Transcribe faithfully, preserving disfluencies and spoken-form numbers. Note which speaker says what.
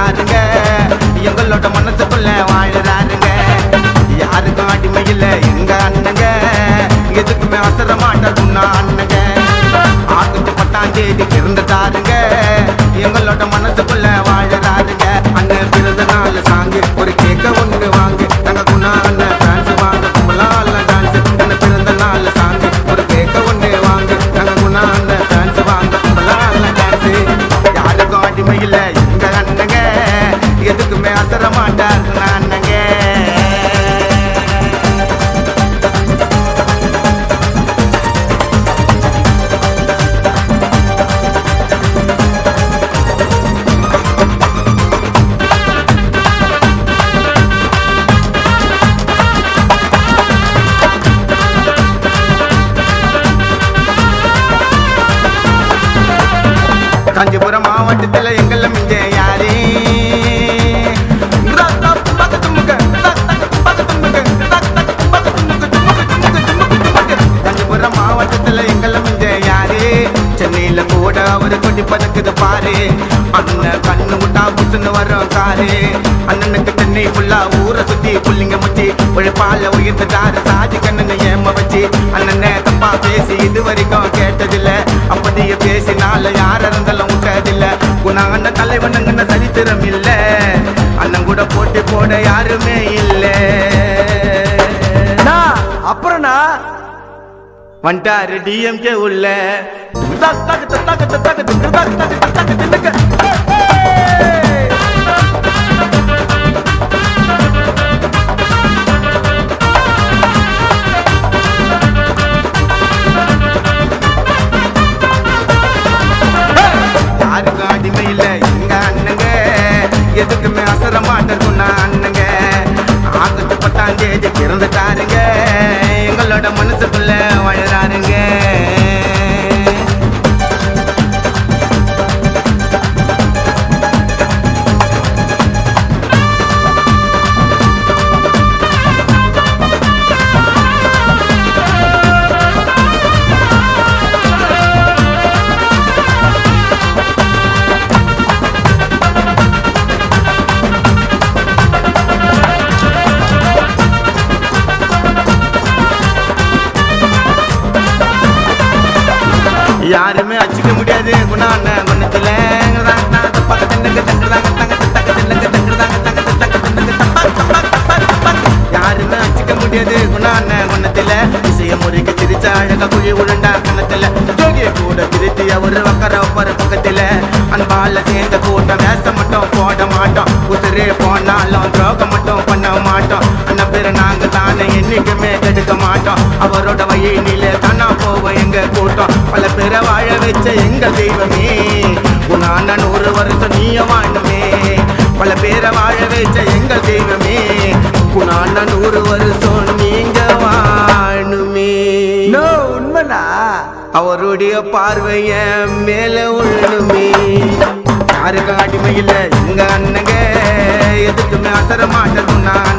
Speaker 1: பிறந்துட்டாருங்க எங்களோட மனசுக்குள்ள வாழறாருங்க யாருக்கும் அடிமை இல்ல எங்க அண்ணங்க எதுக்குமே அவசர மாட்டா அண்ணங்க ஆகஸ்ட் பத்தாம் தேதி பிறந்துட்டாருங்க எங்களோட மனசுக்குள்ள வாழறாருங்க அண்ணன் பிறந்த நாள் சாங்கு ஒரு கேக்க ஒண்ணு வாங்கு நாங்க குணா அண்ணன் டான்ஸ் வாங்க கும்பலால டான்ஸ் அண்ணன் பிறந்த நாள் சாங்கு ஒரு கேக்க ஒண்ணு வாங்கு நாங்க குணா அண்ணன் டான்ஸ் வாங்க கும்பலால டான்ஸ் யாருக்கும் அடிமை இல்ல எங்க அண்ணங்க எதுக்குமே அசர மாட்டாரு அண்ணங்க காஞ்சிபுரம் மாவட்டத்தில் எங்கள மிஞ்ச யாரே காஞ்சிபுரம் மாவட்டத்தில் எங்கள மிஞ்ச யாரே சென்னையில கூட அவரு கொட்டி பதக்குது பாரு அண்ணன் கண்ணு விட்டா புசுன்னு வரும் காரு அண்ணனுக்கு சென்னை ஃபுல்லா ஊரை சுத்தி புள்ளிங்க முச்சி உழைப்பால உயர்ந்துட்டாரு சாதி கண்ணனை ஏம வச்சு அண்ணனை தப்பா பேசி இது வரைக்கும் கேட்டதில்ல அப்பதைய பேசினால யார இருந்தாலும் விட்டதில்ல குணா அண்ணன் தலைவனுங்கன்னு சரித்திரம் இல்ல அண்ணன் கூட போட்டி போட யாருமே இல்ல அப்புறம்னா வந்துட்டாரு டிஎம்கே உள்ள யாருக்கும் அடிமை இல்ல எங்க அண்ணங்க எதுக்குமே அசர மாட்டேன்னா அண்ணங்க ஆகஸ்ட் பத்தாம் தேதி பிறந்துட்டாருங்க எங்களோட மனசுக்குள்ள வாழறாருங்க யாருமே அச்சுக்க முடியாது குணா அண்ணன் குணத்துல யாருமே அச்சுக்க முடியாது குணா அண்ணன் குணத்துல இசைய முறைக்கு சிரிச்ச அழக குழி உருண்டா கணத்துல ஜோகிய கூட திருத்தி அவரு வக்கர ஒப்பர பக்கத்துல அன்பால சேர்ந்த கூட்டம் வேச மட்டும் போட மாட்டோம் உதிரே போனாலும் துரோகம் மட்டும் பண்ண மாட்டோம் அண்ணன் பேரு நாங்க தானே என்னைக்குமே கெடுக்க மாட்டோம் அவரோட வழியில தானா போவோம் எங்க கூட்டம் பல பேரை வாழ வச்ச எங்க தெய்வமே குணா அண்ணன் நூறு வருஷம் நீய வாழணுமே பல பேரை வாழ வச்ச எங்க தெய்வமே குணா அண்ணன் நூறு வருஷம் நீங்க வாழணுமே உண்மைனா அவருடைய பார்வைய மேல உள்ளுமே யாருக்கும் அடிமை இல்ல எங்க அண்ணங்க எதுக்குமே அசர மாட்டேன்